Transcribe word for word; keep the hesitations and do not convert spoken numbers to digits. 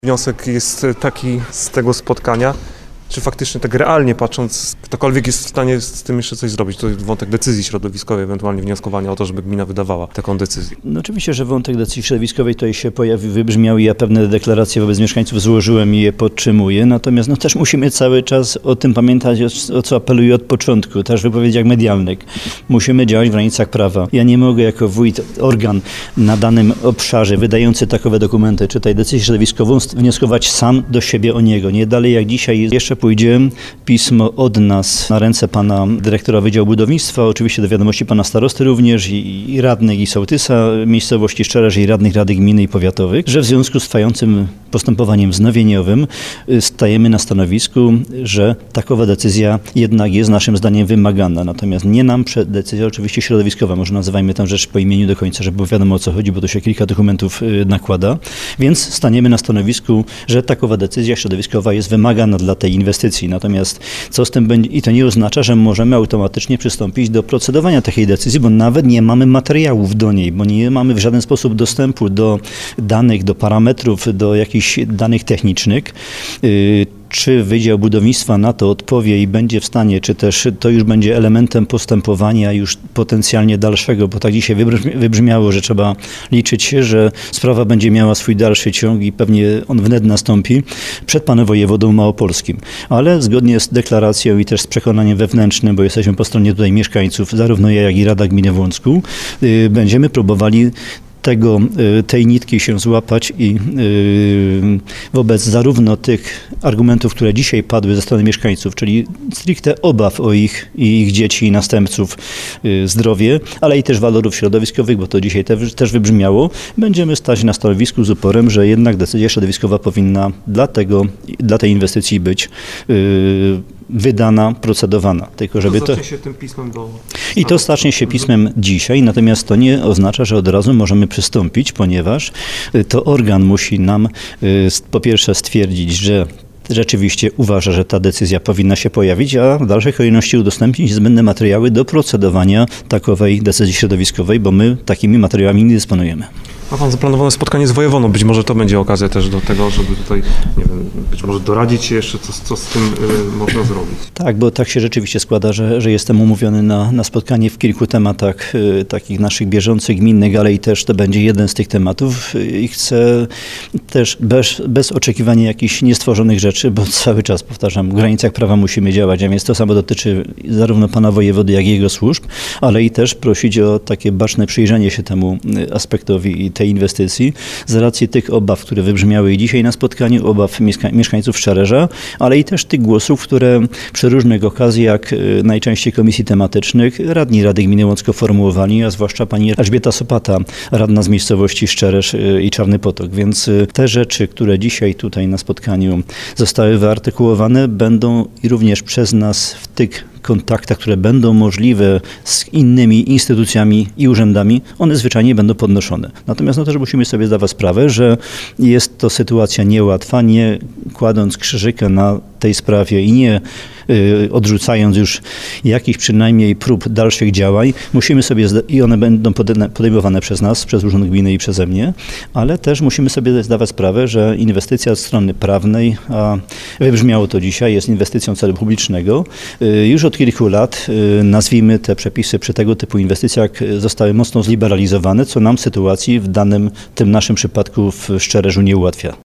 Wniosek jest taki z tego spotkania, czy faktycznie tak realnie patrząc, ktokolwiek jest w stanie z tym jeszcze coś zrobić. To jest wątek decyzji środowiskowej, ewentualnie wnioskowania o to, żeby gmina wydawała taką decyzję. No oczywiście, że wątek decyzji środowiskowej tutaj się pojawił, wybrzmiał i ja pewne deklaracje wobec mieszkańców złożyłem i je podtrzymuję. Natomiast no, też musimy cały czas o tym pamiętać, o co apeluję od początku, też w wypowiedziach medialnych. Musimy działać w granicach prawa. Ja nie mogę jako wójt, organ na danym obszarze wydający takowe dokumenty, czy tutaj decyzję środowiskową, wnioskować sam do siebie o niego. Nie dalej jak dzisiaj jeszcze pójdzie pismo od nas na ręce pana dyrektora Wydziału Budownictwa, oczywiście do wiadomości pana starosty również i, i radnych i sołtysa miejscowości Szczeresz i radnych Rady Gminy i Powiatowych, że w związku z trwającym postępowaniem wznowieniowym stajemy na stanowisku, że takowa decyzja jednak jest naszym zdaniem wymagana. Natomiast nie nam decyzja oczywiście środowiskowa, może nazywajmy tę rzecz po imieniu do końca, żeby było wiadomo o co chodzi, bo to się kilka dokumentów nakłada. Więc staniemy na stanowisku, że takowa decyzja środowiskowa jest wymagana dla tej inwestycji. Natomiast co z tym będzie, i to nie oznacza, że możemy automatycznie przystąpić do procedowania takiej decyzji, bo nawet nie mamy materiałów do niej, bo nie mamy w żaden sposób dostępu do danych, do parametrów, do jakichś danych technicznych. Yy, Czy Wydział Budownictwa na to odpowie i będzie w stanie, czy też to już będzie elementem postępowania już potencjalnie dalszego, bo tak dzisiaj wybrzmiało, że trzeba liczyć się, że sprawa będzie miała swój dalszy ciąg i pewnie on wnet nastąpi przed panem wojewodą małopolskim. Ale zgodnie z deklaracją i też z przekonaniem wewnętrznym, bo jesteśmy po stronie tutaj mieszkańców, zarówno ja, jak i Rada Gminy w Łącku, yy, będziemy próbowali Tego, tej nitki się złapać i yy, wobec zarówno tych argumentów, które dzisiaj padły ze strony mieszkańców, czyli stricte obaw o ich i ich dzieci i następców yy, zdrowie, ale i też walorów środowiskowych, bo to dzisiaj te, też wybrzmiało, będziemy stać na stanowisku z uporem, że jednak decyzja środowiskowa powinna dla, tego, dla tej inwestycji być yy, wydana, procedowana. Tylko żeby to zacznie to... się tym pismem do... I to zacznie się pismem dzisiaj, natomiast to nie oznacza, że od razu możemy przystąpić, ponieważ to organ musi nam po pierwsze stwierdzić, że rzeczywiście uważa, że ta decyzja powinna się pojawić, a w dalszej kolejności udostępnić niezbędne materiały do procedowania takowej decyzji środowiskowej, bo my takimi materiałami nie dysponujemy. Ma pan zaplanowane spotkanie z wojewodą, być może to będzie okazja też do tego, żeby tutaj, nie wiem, być może doradzić się jeszcze, co, co z tym y, można zrobić. Tak, bo tak się rzeczywiście składa, że, że jestem umówiony na, na spotkanie w kilku tematach y, takich naszych bieżących, gminnych, ale i też to będzie jeden z tych tematów y, i chcę też bez, bez oczekiwania jakichś niestworzonych rzeczy, bo cały czas powtarzam, w granicach prawa musimy działać, a więc to samo dotyczy zarówno pana wojewody, jak i jego służb, ale i też prosić o takie baczne przyjrzenie się temu aspektowi i tej inwestycji z racji tych obaw, które wybrzmiały i dzisiaj na spotkaniu, obaw mieszka- mieszkańców Szczereza, ale i też tych głosów, które przy różnych okazjach, najczęściej komisji tematycznych, radni Rady Gminy Łącko formułowali, a zwłaszcza pani Elżbieta Sopata, radna z miejscowości Szczerez i Czarny Potok. Więc te rzeczy, które dzisiaj tutaj na spotkaniu zostały wyartykułowane, będą i również przez nas w tych kontaktach, które będą możliwe z innymi instytucjami i urzędami, one zwyczajnie będą podnoszone. Natomiast no też musimy sobie zdawać sprawę, że jest to sytuacja niełatwa, nie kładąc krzyżyka na tej sprawie i nie y, odrzucając już jakichś przynajmniej prób dalszych działań, musimy sobie, i one będą podejmowane przez nas, przez Urząd Gminy i przeze mnie, ale też musimy sobie zdawać sprawę, że inwestycja od strony prawnej, a wybrzmiało to dzisiaj, jest inwestycją celu publicznego. Y, już od kilku lat, y, nazwijmy te przepisy przy tego typu inwestycjach, zostały mocno zliberalizowane, co nam sytuacji w danym, tym naszym przypadku w Szczerezzu nie ułatwia.